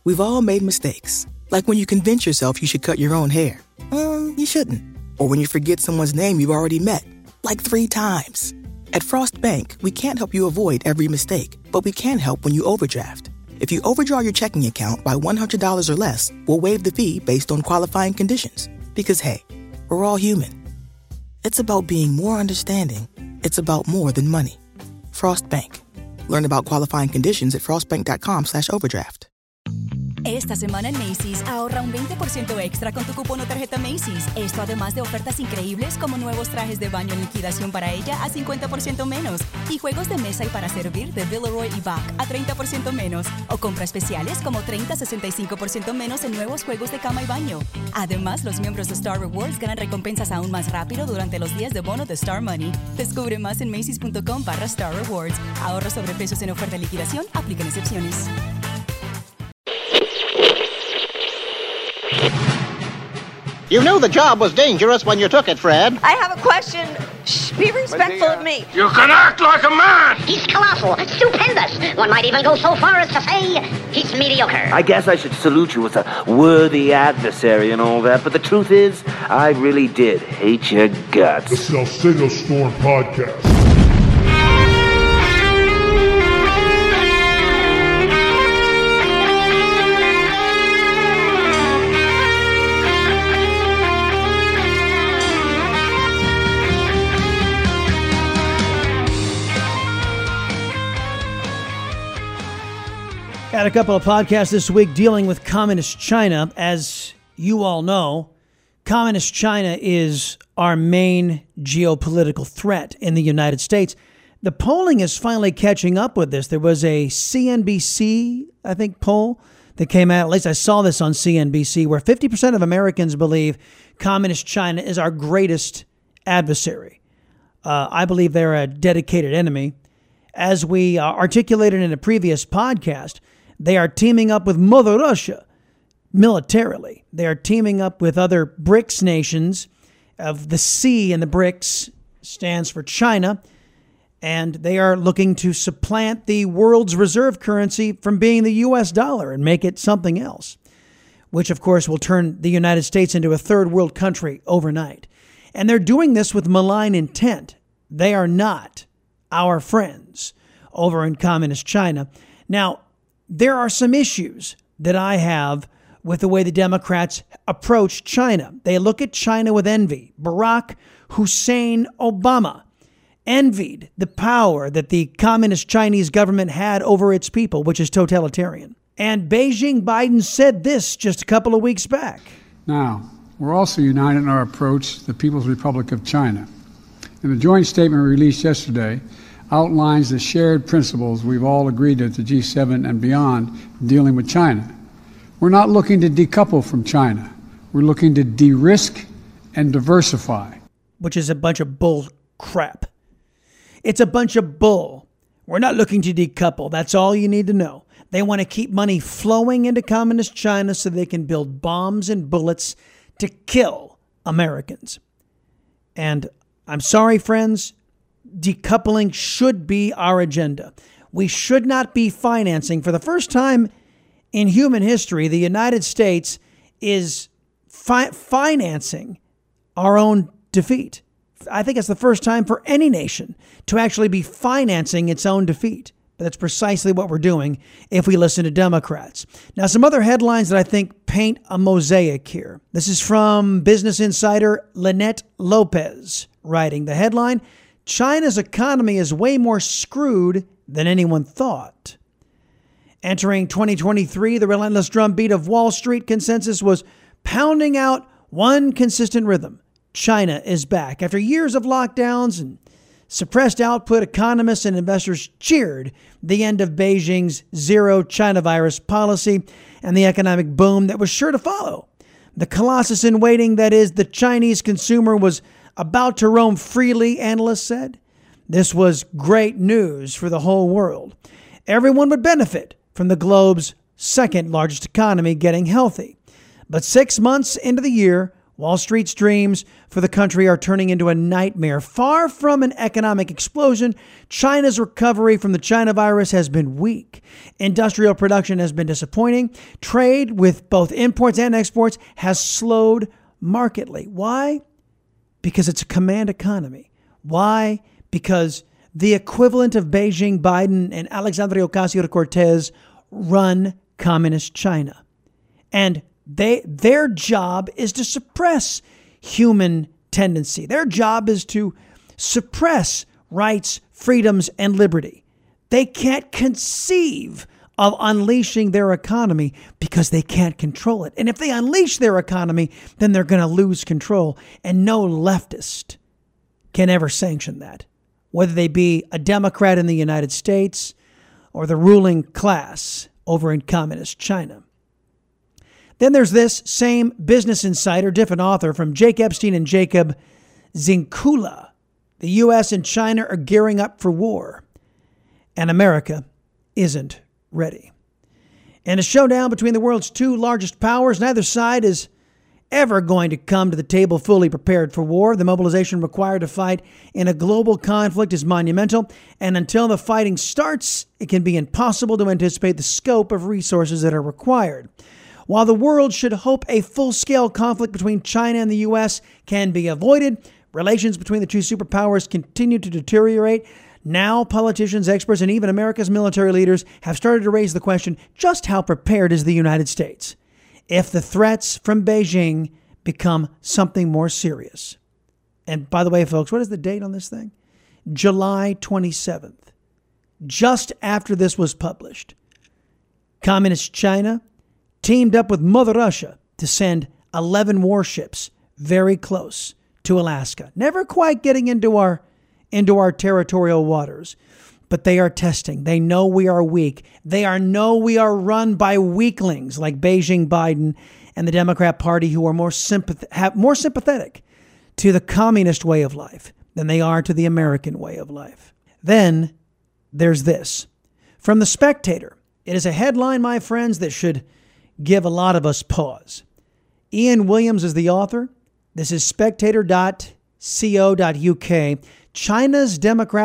We've all made mistakes, like when you convince yourself you should cut your own hair. You shouldn't. Or when you forget someone's name you've already met, like 3 times. At Frost Bank, we can't help you avoid every mistake, but we can help when you overdraft. If you overdraw your checking account by $100 or less, we'll waive the fee based on qualifying conditions. Because hey, we're all human. It's about being more understanding. It's about more than money. Frost Bank. Learn about qualifying conditions at frostbank.com/overdraft. Esta semana en Macy's, ahorra un 20% extra con tu cupón o tarjeta Macy's. Esto además de ofertas increíbles como nuevos trajes de baño en liquidación para ella a 50% menos y juegos de mesa y para servir de Villeroy y Bach a 30% menos o compras especiales como 30-65% menos en nuevos juegos de cama y baño. Además, los miembros de Star Rewards ganan recompensas aún más rápido durante los días de bono de Star Money. Descubre más en Macy's.com/Star Rewards. Ahorro sobre precios en oferta de liquidación. Aplican excepciones. You knew the job was dangerous when you took it, Fred. I have a question. Shh, be respectful of me. You can act like a man! He's colossal, stupendous. One might even go so far as to say he's mediocre. I guess I should salute you as a worthy adversary and all that, but the truth is, I really did hate your guts. The Salcedo Storm Podcast. Got a couple of podcasts this week dealing with Communist China. As you all know, Communist China is our main geopolitical threat in the United States. The polling is finally catching up with this. There was a CNBC, I think, poll that came out, at least I saw this on CNBC, where 50% of Americans believe Communist China is our greatest adversary. I believe they're a dedicated enemy. As we articulated in a previous podcast, they are teaming up with Mother Russia militarily. They are teaming up with other BRICS nations. Of the C in the BRICS stands for China. And they are looking to supplant the world's reserve currency from being the U.S. dollar and make it something else, which, of course, will turn the United States into a third world country overnight. And they're doing this with malign intent. They are not our friends over in Communist China. Now, there are some issues that I have with the way the Democrats approach China. They look at China with envy. Barack Hussein Obama envied the power that the Communist Chinese government had over its people, which is totalitarian. And Beijing Biden said this just a couple of weeks back. Now, we're also united in our approach to the People's Republic of China. In the joint statement released yesterday, outlines the shared principles we've all agreed at the G7 and beyond dealing with China. We're not looking to decouple from China. We're looking to de-risk and diversify. Which is a bunch of bull crap. It's a bunch of bull. We're not looking to decouple. That's all you need to know. They want to keep money flowing into Communist China so they can build bombs and bullets to kill Americans. And I'm sorry, friends, decoupling should be our agenda. We should not be financing. For the first time in human history, the United States is financing our own defeat. I think it's the first time for any nation to actually be financing its own defeat. But that's precisely what we're doing if we listen to Democrats. Now, some other headlines that I think paint a mosaic here. This is from Business Insider, Lynette Lopez writing. The headline, China's economy is way more screwed than anyone thought. Entering 2023, the relentless drumbeat of Wall Street consensus was pounding out one consistent rhythm. China is back. After years of lockdowns and suppressed output, economists and investors cheered the end of Beijing's zero China virus policy and the economic boom that was sure to follow. The colossus in waiting, that is, the Chinese consumer, was about to roam freely, analysts said. This was great news for the whole world. Everyone would benefit from the globe's second largest economy getting healthy. But 6 months into the year, Wall Street's dreams for the country are turning into a nightmare. Far from an economic explosion, China's recovery from the China virus has been weak. Industrial production has been disappointing. Trade with both imports and exports has slowed markedly. Why? Because it's a command economy. Why? Because the equivalent of Beijing, Biden, and Alexandria Ocasio-Cortez run communist China. And their job is to suppress human tendency. Their job is to suppress rights, freedoms, and liberty. They can't conceive of unleashing their economy because they can't control it. And if they unleash their economy, then they're going to lose control. And no leftist can ever sanction that, whether they be a Democrat in the United States or the ruling class over in communist China. Then there's this same Business Insider, different author, from Jake Epstein and Jacob Zinkula. The U.S. and China are gearing up for war, and America isn't ready. In a showdown between the world's two largest powers, neither side is ever going to come to the table fully prepared for war. The mobilization required to fight in a global conflict is monumental, and until the fighting starts, it can be impossible to anticipate the scope of resources that are required. While the world should hope a full-scale conflict between China and the U.S. can be avoided, relations between the two superpowers continue to deteriorate. Now, politicians, experts, and even America's military leaders have started to raise the question, just how prepared is the United States if the threats from Beijing become something more serious? And by the way, folks, what is the date on this thing? July 27th. Just after this was published, Communist China teamed up with Mother Russia to send 11 warships very close to Alaska. Never quite getting into our territorial waters, but they are testing. They know we are weak. They know we are run by weaklings like Beijing, Biden, and the Democrat Party, who are more sympathetic to the communist way of life than they are to the American way of life. Then there's this. From The Spectator. It is a headline, my friends, that should give a lot of us pause. Ian Williams is the author. This is spectator.co.uk. China's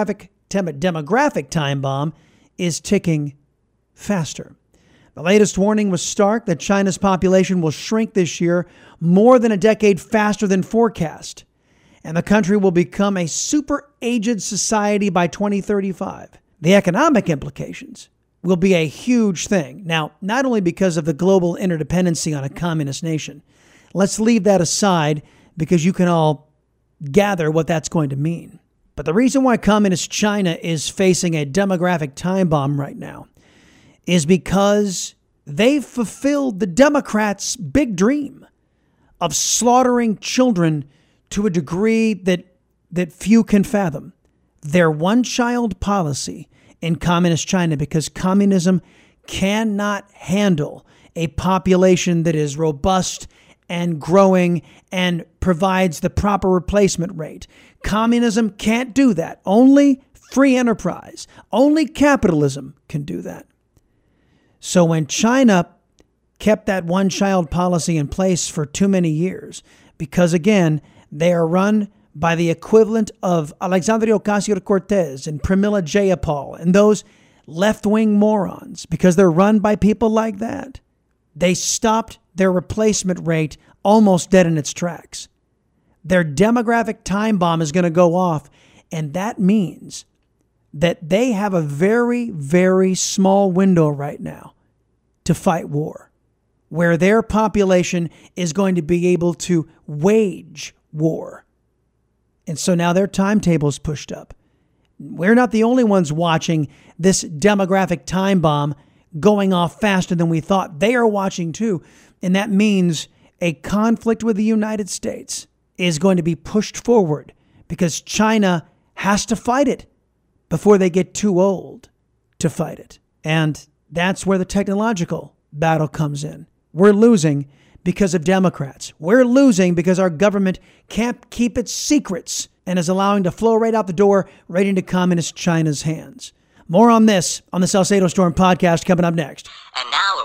demographic time bomb is ticking faster. The latest warning was stark that China's population will shrink this year more than a decade faster than forecast, and the country will become a super-aged society by 2035. The economic implications will be a huge thing. Now, not only because of the global interdependency on a communist nation. Let's leave that aside because you can all gather what that's going to mean. But the reason why communist China is facing a demographic time bomb right now is because they've fulfilled the Democrats' big dream of slaughtering children to a degree that few can fathom. Their one-child policy in communist China, because communism cannot handle a population that is robust and growing and provides the proper replacement rate. Communism can't do that. Only free enterprise, only capitalism can do that. So when China kept that one-child policy in place for too many years, because again, they are run by the equivalent of Alexandria Ocasio-Cortez and Pramila Jayapal and those left-wing morons, because they're run by people like that. They stopped their replacement rate almost dead in its tracks. Their demographic time bomb is going to go off, and that means that they have a very, very small window right now to fight war, where their population is going to be able to wage war. And so now their timetable is pushed up. We're not the only ones watching this demographic time bomb going off faster than we thought. They are watching too. And that means a conflict with the United States is going to be pushed forward because China has to fight it before they get too old to fight it. And that's where the technological battle comes in. We're losing because of Democrats. We're losing because our government can't keep its secrets and is allowing to flow right out the door, right into communist China's hands. More on this on the Salcedo Storm podcast coming up next. And now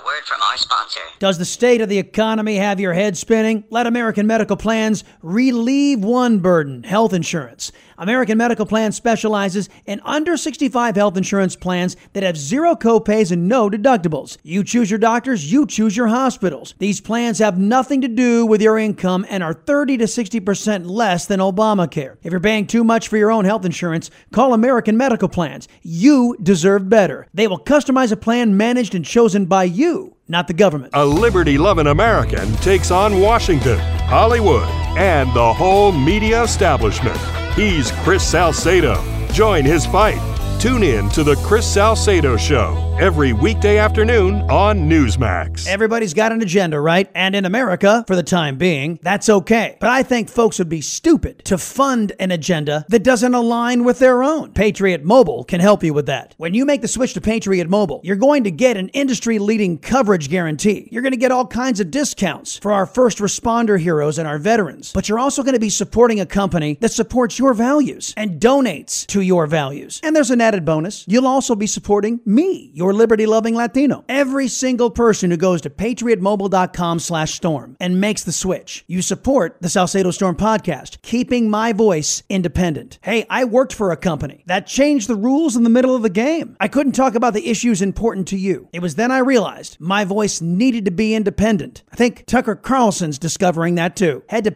word from our sponsor. Does the state of the economy have your head spinning? Let American Medical Plans relieve one burden: health insurance. American Medical Plans specializes in under 65 health insurance plans that have zero copays and no deductibles. You choose your doctors, you choose your hospitals. These plans have nothing to do with your income and are 30 to 60% less than Obamacare. If you're paying too much for your own health insurance, call American Medical Plans. You deserve better. They will customize a plan managed and chosen by you, not the government. A liberty-loving American takes on Washington, Hollywood, and the whole media establishment. He's Chris Salcedo. Join his fight. Tune in to the Chris Salcedo Show every weekday afternoon on Newsmax. Everybody's got an agenda, right? And in America, for the time being, that's okay. But I think folks would be stupid to fund an agenda that doesn't align with their own. Patriot Mobile can help you with that. When you make the switch to Patriot Mobile, you're going to get an industry-leading coverage guarantee. You're going to get all kinds of discounts for our first responder heroes and our veterans. But you're also going to be supporting a company that supports your values and donates to your values. And there's an added bonus. You'll also be supporting me, your liberty-loving Latino. Every single person who goes to patriotmobile.com/storm and makes the switch, you support the Salcedo Storm podcast, keeping my voice independent. Hey, I worked for a company that changed the rules in the middle of the game. I couldn't talk about the issues important to you. It was then I realized my voice needed to be independent. I think Tucker Carlson's discovering that too. Head to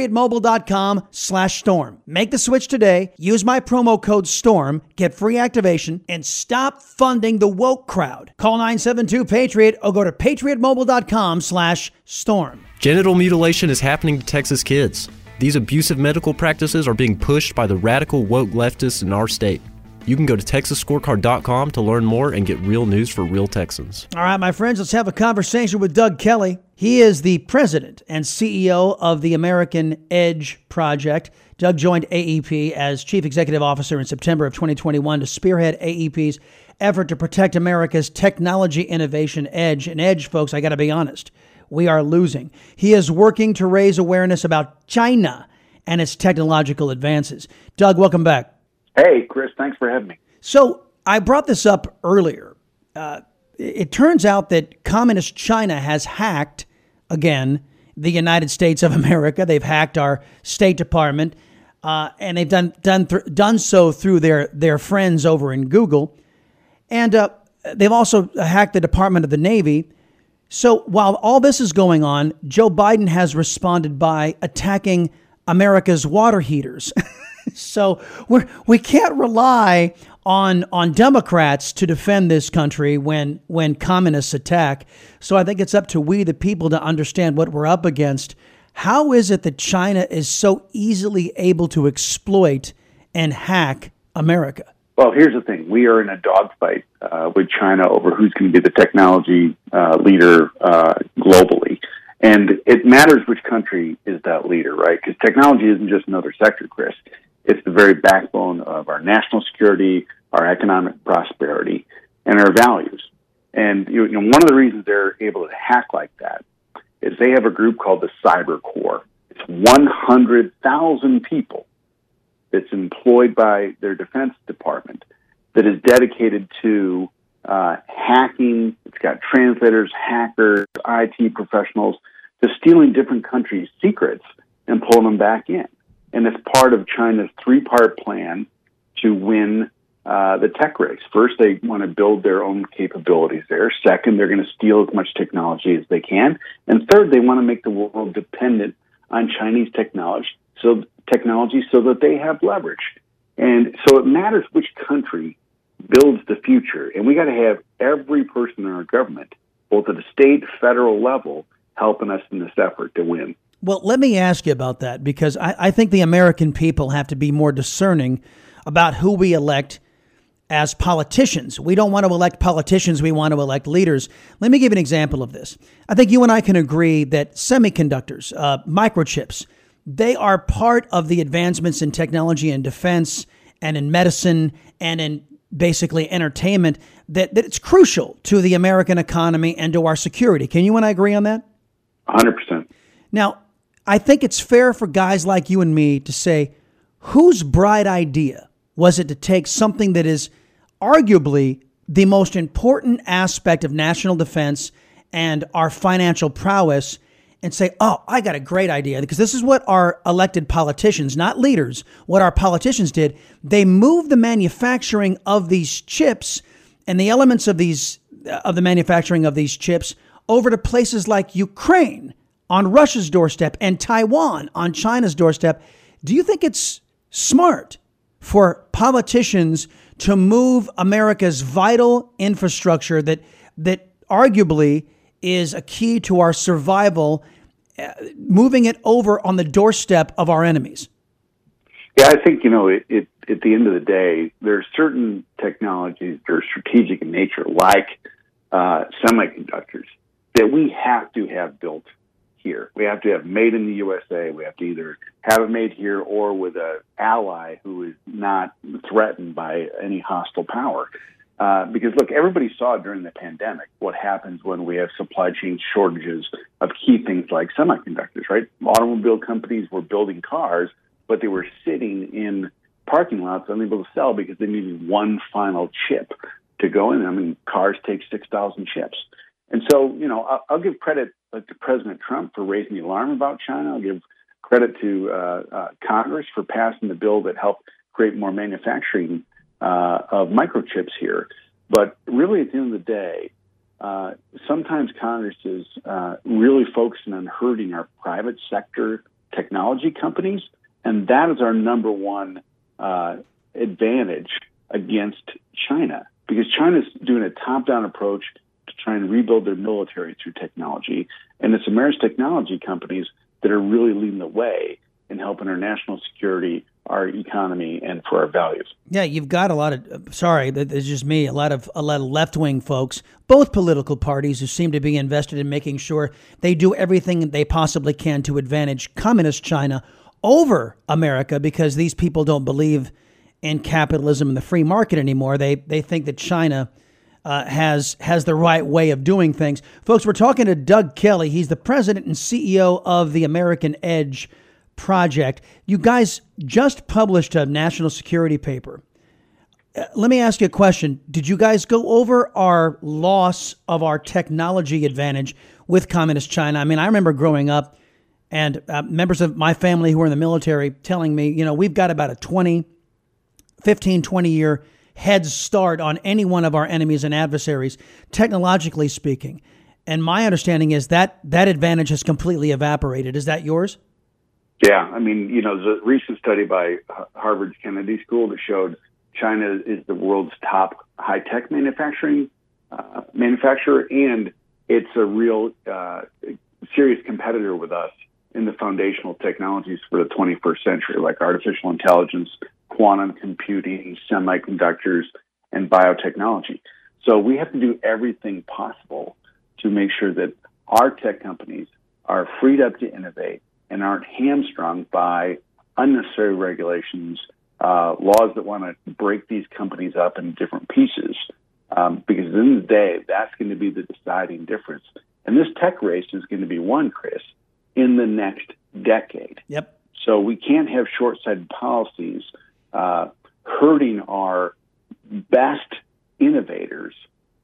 patriotmobile.com/storm. Make the switch today. Use my promo code STORM. Get free activation and stop funding the woke crowd. Call 972-PATRIOT or go to patriotmobile.com/storm. Genital mutilation is happening to Texas kids. These abusive medical practices are being pushed by the radical woke leftists in our state. You can go to TexasScorecard.com to learn more and get real news for real Texans. All right, my friends, let's have a conversation with Doug Kelly. He is the president and CEO of the American Edge Project. Doug joined AEP as chief executive officer in September of 2021 to spearhead AEP's effort to protect America's technology innovation edge. And edge, folks, I got to be honest, we are losing. He is working to raise awareness about China and its technological advances. Doug, welcome back. Hey, Chris, thanks for having me. So I brought this up earlier. It turns out that communist China has hacked, again, the United States of America. They've hacked our State Department, and they've done so through their friends over in Google. And they've also hacked the Department of the Navy. So while all this is going on, Joe Biden has responded by attacking America's water heaters. So we can't rely on Democrats to defend this country when communists attack. So I think it's up to we, the people, to understand what we're up against. How is it that China is so easily able to exploit and hack America? Well, here's the thing. We are in a dogfight with China over who's going to be the technology leader globally. And it matters which country is that leader, right? Because technology isn't just another sector, Chris. It's the very backbone of our national security, our economic prosperity, and our values. And you know, one of the reasons they're able to hack like that is they have a group called the Cyber Corps. It's 100,000 people that's employed by their Defense Department that is dedicated to hacking. It's got translators, hackers, IT professionals, to stealing different countries' secrets and pulling them back in. And it's part of China's three-part plan to win the tech race. First, they want to build their own capabilities there. Second, they're going to steal as much technology as they can. And third, they want to make the world dependent on Chinese technology so that they have leverage. And so it matters which country builds the future. And we got to have every person in our government, both at the state, federal level, helping us in this effort to win. Well, let me ask you about that, because I think the American people have to be more discerning about who we elect as politicians. We don't want to elect politicians. We want to elect leaders. Let me give you an example of this. I think you and I can agree that semiconductors, microchips, they are part of the advancements in technology and defense and in medicine and in basically entertainment that it's crucial to the American economy and to our security. Can you and I agree on that? 100%. Now, I think it's fair for guys like you and me to say, whose bright idea was it to take something that is arguably the most important aspect of national defense and our financial prowess and say, oh, I got a great idea. Because this is what our elected politicians, not leaders, what our politicians did. They moved the manufacturing of these chips and the elements of the manufacturing of these chips over to places like Ukraine on Russia's doorstep and Taiwan on China's doorstep. Do you think it's smart for politicians to move America's vital infrastructure that arguably is a key to our survival, moving it over on the doorstep of our enemies? Yeah, I think, at the end of the day, there are certain technologies that are strategic in nature, like semiconductors, that we have to have built here. We have to have made in the USA. We have to either have it made here or with an ally who is not threatened by any hostile power. Because, look, everybody saw during the pandemic what happens when we have supply chain shortages of key things like semiconductors, right? Automobile companies were building cars, but they were sitting in parking lots unable to sell because they needed one final chip to go in. I mean, cars take 6,000 chips. And so, I'll give credit to President Trump for raising the alarm about China. I'll give credit to Congress for passing the bill that helped create more manufacturing of microchips here. But really, at the end of the day, sometimes Congress is really focusing on hurting our private sector technology companies, and that is our number one advantage against China, because China's doing a top-down approach to try and rebuild their military through technology, and it's America's technology companies that are really leading the way in helping our national security, our economy, and for our values. Yeah, you've got a lot of, it's just me, a lot of left-wing folks, both political parties, who seem to be invested in making sure they do everything they possibly can to advantage communist China over America, because these people don't believe in capitalism and the free market anymore. They think that China has the right way of doing things. Folks, we're talking to Doug Kelly. He's the president and CEO of the American Edge Project. You guys just published a national security paper. Let me ask you a question. Did you guys go over our loss of our technology advantage with communist China? I mean, I remember growing up and members of my family who were in the military telling me, we've got about a 15, 20 year head start on any one of our enemies and adversaries, technologically speaking. And my understanding is that advantage has completely evaporated. Is that yours? Yeah. I mean, there's a recent study by Harvard's Kennedy School that showed China is the world's top high-tech manufacturer, and it's a real serious competitor with us in the foundational technologies for the 21st century, like artificial intelligence, quantum computing, semiconductors, and biotechnology. So we have to do everything possible to make sure that our tech companies are freed up to innovate and aren't hamstrung by unnecessary regulations, laws that want to break these companies up in different pieces. Because at the end of the day, that's going to be the deciding difference. And this tech race is going to be won, Chris, in the next decade. Yep. So we can't have short-sighted policies hurting our best innovators,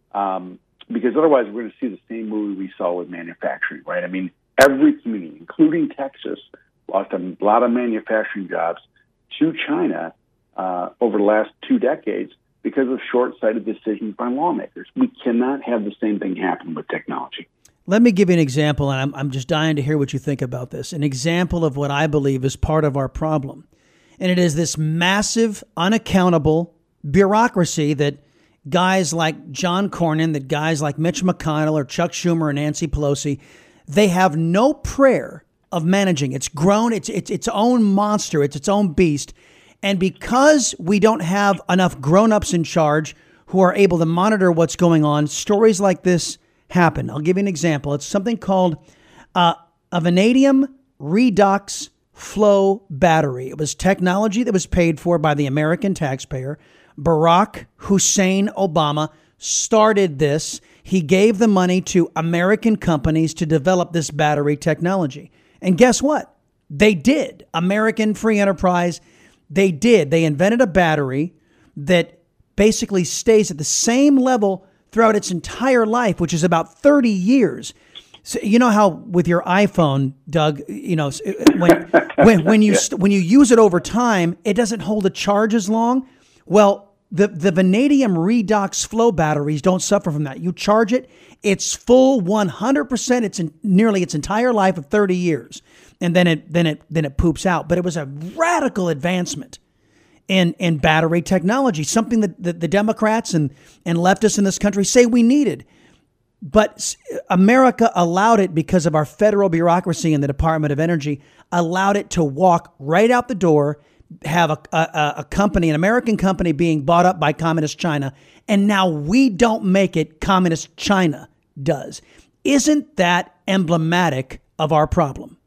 because otherwise we're going to see the same movie we saw with manufacturing, right? I mean, every community, including Texas, lost a lot of manufacturing jobs to China over the last 2 decades because of short-sighted decisions by lawmakers. We cannot have the same thing happen with technology. Let me give you an example, and I'm just dying to hear what you think about this. An example of what I believe is part of our problem. And it is this massive, unaccountable bureaucracy that guys like John Cornyn, that guys like Mitch McConnell or Chuck Schumer or Nancy Pelosi, they have no prayer of managing. It's grown. It's its own monster. It's its own beast. And because we don't have enough grown-ups in charge who are able to monitor what's going on, stories like this happen. I'll give you an example. It's something called a vanadium redox flow battery. It was technology that was paid for by the American taxpayer. Barack Hussein Obama started this. He gave the money to American companies to develop this battery technology. And guess what? They did. American free enterprise, they did. They invented a battery that basically stays at the same level throughout its entire life, which is about 30 years. So you know how with your iPhone, Doug, you know, when you use it over time, it doesn't hold a charge as long. Well, the vanadium redox flow batteries don't suffer from that. You charge it, it's full 100%. It's in nearly its entire life of 30 years, and then it poops out. But it was a radical advancement in battery technology, something that the Democrats and leftists in this country say we needed. But America allowed it because of our federal bureaucracy and the Department of Energy, allowed it to walk right out the door, have a company, an American company being bought up by Communist China, and now we don't make it, Communist China does. Isn't that emblematic of our problem?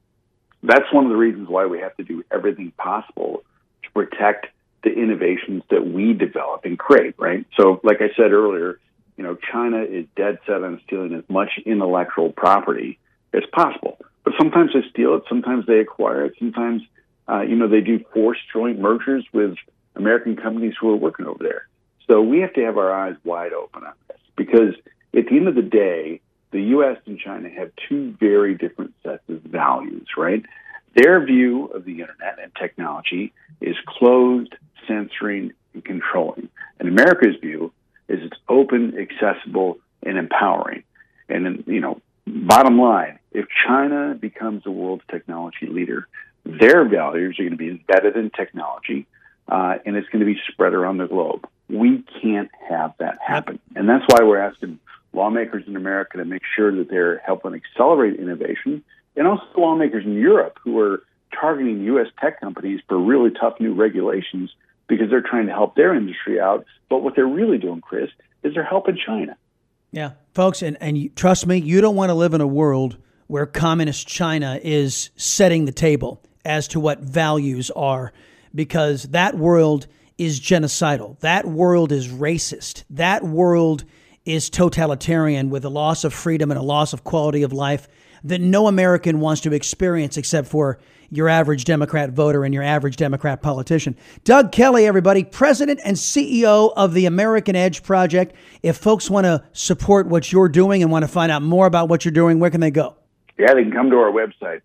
That's one of the reasons why we have to do everything possible to protect the innovations that we develop and create, right? So like I said earlier, you know, China is dead set on stealing as much intellectual property as possible. But sometimes they steal it, sometimes they acquire it, sometimes, they do forced joint mergers with American companies who are working over there. So we have to have our eyes wide open on this, because at the end of the day, the U.S. and China have two very different sets of values, right? Their view of the internet and technology is closed, censoring, and controlling. And America's view is it's open, accessible, and empowering. And then, bottom line, if China becomes the world's technology leader, their values are going to be embedded in technology, and it's going to be spread around the globe. We can't have that happen. And that's why we're asking lawmakers in America to make sure that they're helping accelerate innovation, and also lawmakers in Europe who are targeting U.S. tech companies for really tough new regulations because they're trying to help their industry out. But what they're really doing, Chris, is they're helping China. Yeah, folks, and trust me, you don't want to live in a world where Communist China is setting the table as to what values are, because that world is genocidal. That world is racist. That world is totalitarian, with a loss of freedom and a loss of quality of life that no American wants to experience except for your average Democrat voter and your average Democrat politician. Doug Kelly, everybody, president and CEO of the American Edge Project. If folks want to support what you're doing and want to find out more about what you're doing, where can they go? Yeah, they can come to our website,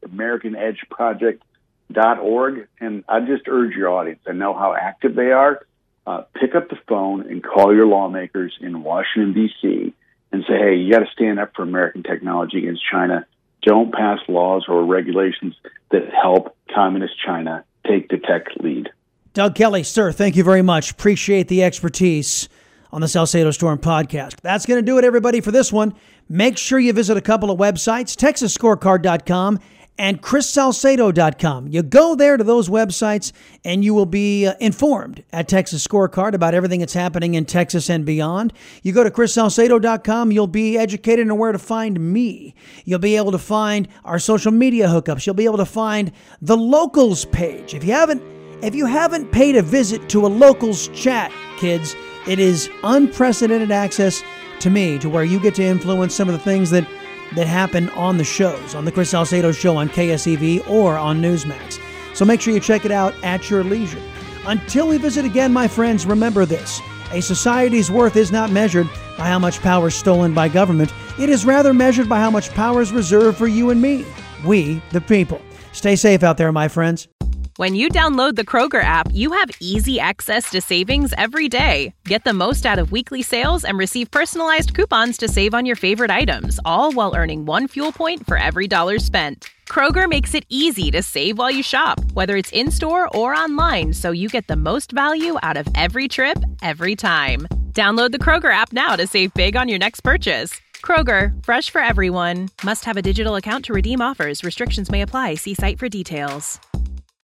AmericanEdgeProject.org. And I just urge your audience, I know how active they are, pick up the phone and call your lawmakers in Washington, D.C. and say, hey, you got to stand up for American technology against China. Don't pass laws or regulations that help Communist China take the tech lead. Doug Kelly, sir, thank you very much. Appreciate the expertise on the Salcedo Storm podcast. That's going to do it, everybody, for this one. Make sure you visit a couple of websites, TexasScorecard.com and ChrisSalcedo.com. You go there to those websites and you will be informed at Texas Scorecard about everything that's happening in Texas and beyond. You go to ChrisSalcedo.com, you'll be educated on where to find me. You'll be able to find our social media hookups. You'll be able to find the locals page. If you haven't paid a visit to a locals chat, kids, it is unprecedented access to me, to where you get to influence some of the things that happen on the shows, on the Chris Salcedo Show on KSEV or on Newsmax. So make sure you check it out at your leisure. Until we visit again, my friends, remember this: a society's worth is not measured by how much power is stolen by government. It is rather measured by how much power is reserved for you and me, we the people. Stay safe out there, my friends. When you download the Kroger app, you have easy access to savings every day. Get the most out of weekly sales and receive personalized coupons to save on your favorite items, all while earning 1 fuel point for every $1 spent. Kroger makes it easy to save while you shop, whether it's in-store or online, so you get the most value out of every trip, every time. Download the Kroger app now to save big on your next purchase. Kroger, fresh for everyone. Must have a digital account to redeem offers. Restrictions may apply. See site for details.